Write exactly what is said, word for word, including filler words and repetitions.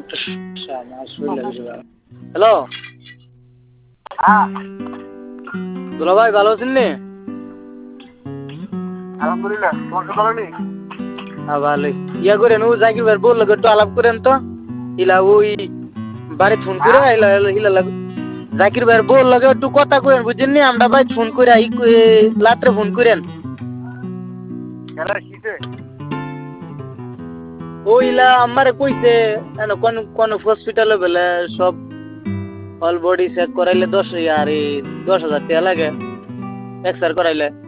Hello, দুলা ভাই ভালো আছেন নি? আলহামদুলিল্লাহ, তোমার কি ভালো নেই? হ্যাঁ ভালোই। ইয়া করেন ও জাকির ভাই বললো একটু আলাপ করেন তো। ইলা ওই বাড়ি ফোন করে ইলা ইলা লাগ জাকির ভাইয়ের বল লাগে একটু কথা কইেন বুঝছেন নি আমরা ভাই ফোন করে ই রাত্রে ফোন করেন। কেন শীতে? ওইলা আমারে কইছে কোন কোন হসপিটালে বলে সব অল বডি চেক করাইলে দশ হাজার দশ হাজার টাকা লাগে এক্সরে করাইলে।